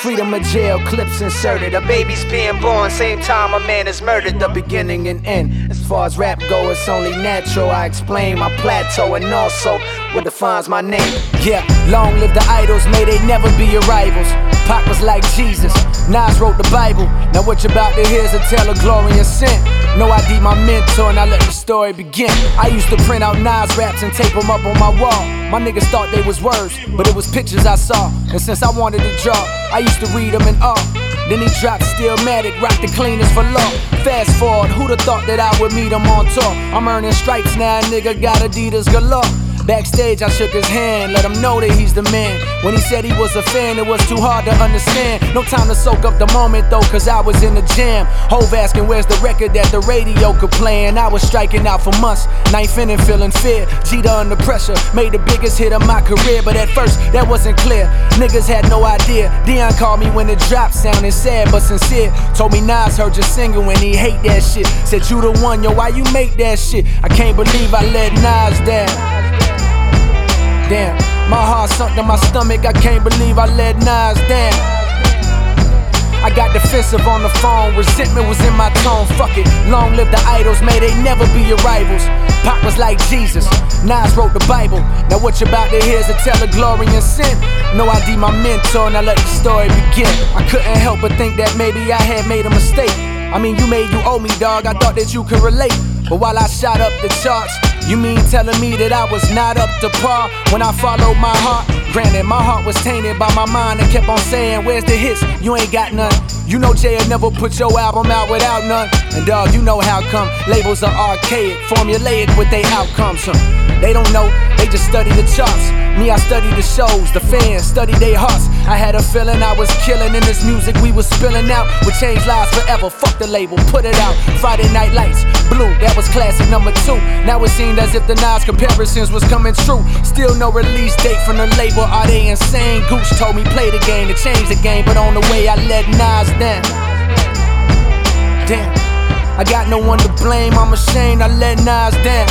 Freedom of jail, clips inserted. A baby's being born, same time a man is murdered. The beginning and end. As far as rap go, it's only natural. I explain my plateau and also what defines my name. Yeah, long live the idols, may they never be your rivals. Pac was like Jesus, Nas wrote the Bible. Now what you're about to hear is a tale of glory and sin. No ID my mentor and I let the story begin. I used to print out Nas raps and tape them up on my wall. My niggas thought they was words, but it was pictures I saw. And since I wanted to draw, I used to read them in awe. Then he dropped Stillmatic, rock the cleanest for law. Fast forward, who'da thought that I would meet him on tour? I'm earning stripes now, nigga got Adidas galore. Backstage I shook his hand, let him know that he's the man. When he said he was a fan, it was too hard to understand. No time to soak up the moment though, cause I was in the jam. Hove asking where's the record that the radio could play. And I was striking out for months, ninth inning feeling fear. Jeter under pressure, made the biggest hit of my career. But at first, that wasn't clear, niggas had no idea. Dion called me when it dropped, sounding sad but sincere. Told me Nas heard you singing when he hate that shit. Said you the one, yo, why you make that shit? I can't believe I let Nas down. Damn, my heart sunk to my stomach, I can't believe I let Nas down. I got defensive on the phone, resentment was in my tone, fuck it. Long live the idols, may they never be your rivals. Pac was like Jesus, Nas wrote the Bible. Now what you're about to hear is a tale of glory and sin. No ID my mentor, now let the story begin. I couldn't help but think that maybe I had made a mistake. I mean you owe me dog, I thought that you could relate. But while I shot up the charts, you mean telling me that I was not up to par when I followed my heart? Granted, my heart was tainted by my mind and kept on saying, where's the hits? You ain't got none. You know Jay'll never put your album out without none. And dog, you know how come labels are archaic, formulaic with their outcomes. They don't know, they just study the charts. Me, I study the shows, the fans study their hearts. I had a feeling I was killing in this music we was spilling out. Would change lives forever, fuck the label, put it out. Friday Night Lights, Blue, that was classic number 2. Now it seemed as if the Nas comparisons was coming true. Still no release date from the label, are they insane? Gooch told me play the game to change the game, but on the way I let Nas down. Damn, I got no one to blame, I'm ashamed I let Nas down.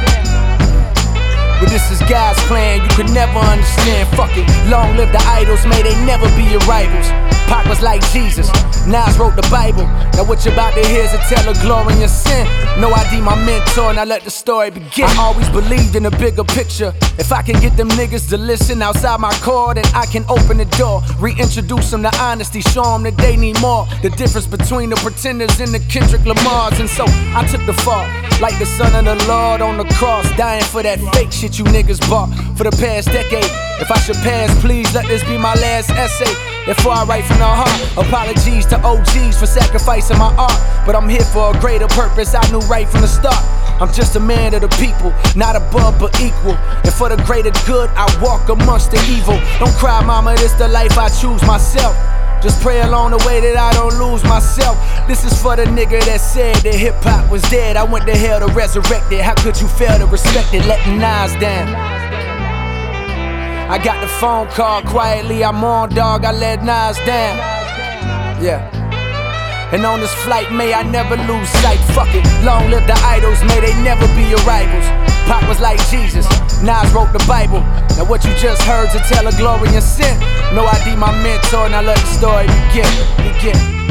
But this is God's plan, you could never understand, fuck it. Long live the idols, may they never be your rivals. Pac was like Jesus, Nas wrote the Bible. Now what you're about to hear is a tale of glory and sin. No ID my mentor, now let the story begin. I always believed in a bigger picture. If I can get them niggas to listen outside my core, then I can open the door. Reintroduce them to honesty, show them that they need more. The difference between the pretenders and the Kendrick Lamars. And so I took the fall, like the son of the Lord on the cross, dying for that fake shit you niggas bought for the past decade. If I should pass, please let this be my last essay. Therefore I write from the heart. Apologies to OGs for sacrificing my art, but I'm here for a greater purpose I knew right from the start. I'm just a man of the people, not above but equal. And for the greater good, I walk amongst the evil. Don't cry mama, this the life I choose myself. Just pray along the way that I don't lose myself. This is for the nigga that said that hip-hop was dead. I went to hell to resurrect it. How could you fail to respect it, letting Nas down? I got the phone call quietly, I'm on dog, I let Nas down. Yeah. And on this flight, may I never lose sight, fuck it. Long live the idols, may they never be your rivals. Pac was like Jesus, Nas wrote the Bible. Now what you just heard's a tale of glory and sin. No ID my mentor, now let the story begin.